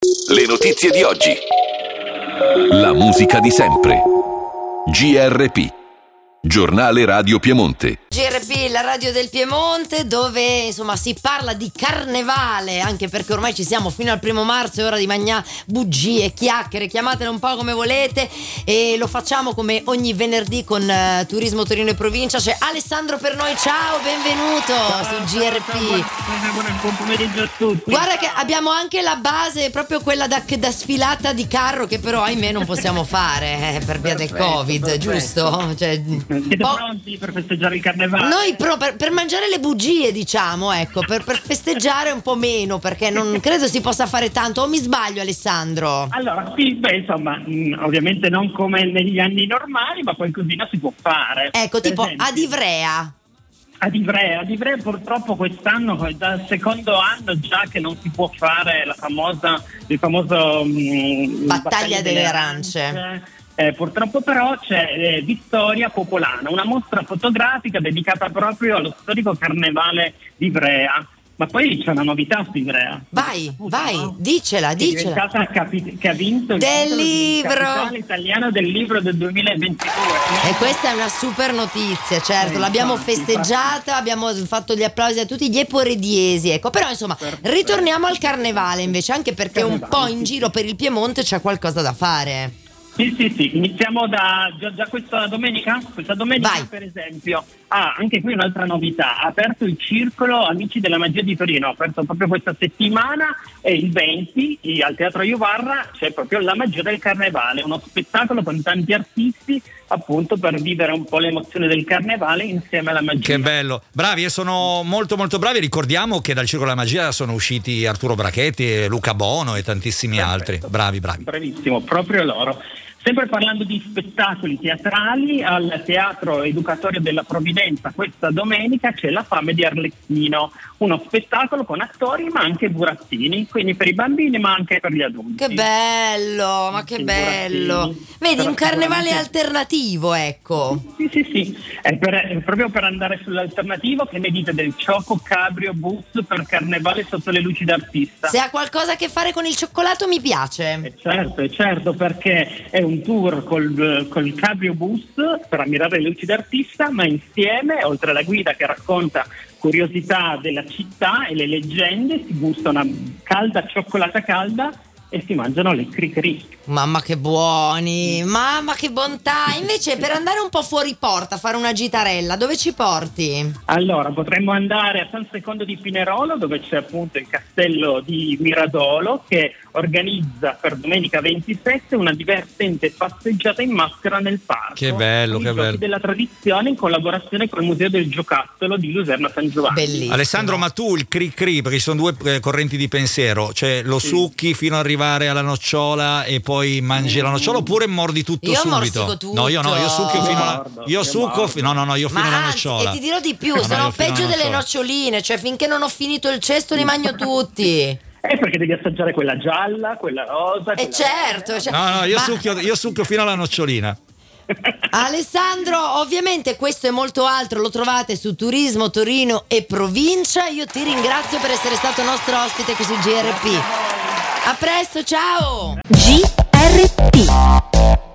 Le notizie di oggi. La musica di sempre. GRP. Giornale Radio Piemonte. GRP, la radio del Piemonte, dove insomma si parla di carnevale, anche perché ormai ci siamo fino al 1° marzo, è ora di mangiare bugie, chiacchiere, chiamatele un po' come volete, e lo facciamo come ogni venerdì con Turismo Torino e Provincia. C'è Alessandro per noi, ciao, benvenuto su GRP. Buon pomeriggio a tutti. Guarda che abbiamo anche la base, proprio quella da sfilata di carro, che però ahimè non possiamo fare per via del Covid, giusto? Cioè, siete pronti per festeggiare il carnevale? Noi per mangiare le bugie, diciamo, ecco, per festeggiare un po' meno, perché non credo si possa fare tanto, o mi sbaglio, Alessandro? Allora, sì, insomma, ovviamente non come negli anni normali, ma qualcosina si può fare. Ecco, Per tipo esempio, ad Ivrea. Ad Ivrea purtroppo quest'anno, dal secondo anno già che non si può fare il famoso Battaglia delle arance. Purtroppo però c'è Vittoria Popolana, una mostra fotografica dedicata proprio allo storico carnevale di Ivrea. Ma poi c'è una novità su Ivrea. Vai, dicela. Che ha vinto il del titolo di libro capitale italiano del libro del 2022. E questa è una super notizia, certo, l'abbiamo festeggiata, abbiamo fatto gli applausi a tutti gli eporediesi, ecco. Però insomma, ritorniamo al carnevale invece, anche perché un po' in giro per il Piemonte c'è qualcosa da fare. Sì, iniziamo da già questa domenica. Vai. Per esempio, anche qui un'altra novità: ha aperto il circolo Amici della Magia di Torino, ha aperto proprio questa settimana, e il 20 al Teatro Juvarra c'è proprio la magia del carnevale, uno spettacolo con tanti artisti, appunto per vivere un po' l'emozione del carnevale insieme alla magia. Che bello, bravi, e sono molto molto bravi. Ricordiamo che dal Circolo della Magia sono usciti Arturo Brachetti, Luca Bono e tantissimi altri. Bravi. Bravissimo, proprio loro. Sempre parlando di spettacoli teatrali, al Teatro Educatorio della Provvidenza questa domenica c'è La fame di Arlecchino, uno spettacolo con attori ma anche burattini, quindi per i bambini ma anche per gli adulti. Che bello, ma che bello! Burattini. Vedi, un carnevale alternativo, ecco. Sì, è proprio per andare sull'alternativo. Che ne dite del Cioco Cabrio Bus per carnevale sotto le luci d'artista? Se ha qualcosa a che fare con il cioccolato mi piace. Certo, perché è un tour col Cabrio Bus per ammirare le luci d'artista, ma insieme, oltre alla guida che racconta curiosità della città e le leggende, si gusta una calda cioccolata calda e si mangiano le cri-cri. Mamma che buoni, mamma che bontà. Invece per andare un po' fuori porta, fare una gitarella, dove ci porti? Allora, potremmo andare a San Secondo di Pinerolo, dove c'è appunto il castello di Miradolo, che organizza per domenica 27 una divertente passeggiata in maschera nel parco. Che bello, I che giochi bello. della tradizione in collaborazione col Museo del Giocattolo di Luserna San Giovanni. Bellissimo. Alessandro, ma tu il cri-cri, perché ci sono due correnti di pensiero, cioè lo succhi fino ad arrivare alla nocciola e poi mangi la nocciola, oppure mordi tutto Io subito? morsico tutto. No, io succhio fino alla fino alla nocciola. E ti dirò di più, No, sono io fino peggio alla delle nocciola. noccioline, cioè finché non ho finito il cesto li mangio tutti. Perché devi assaggiare quella gialla, quella rosa. E certo. No, io succhio fino alla nocciolina. Alessandro, ovviamente questo e molto altro lo trovate su Turismo Torino e Provincia. Io ti ringrazio per essere stato nostro ospite qui su GRP. A presto, ciao! GRP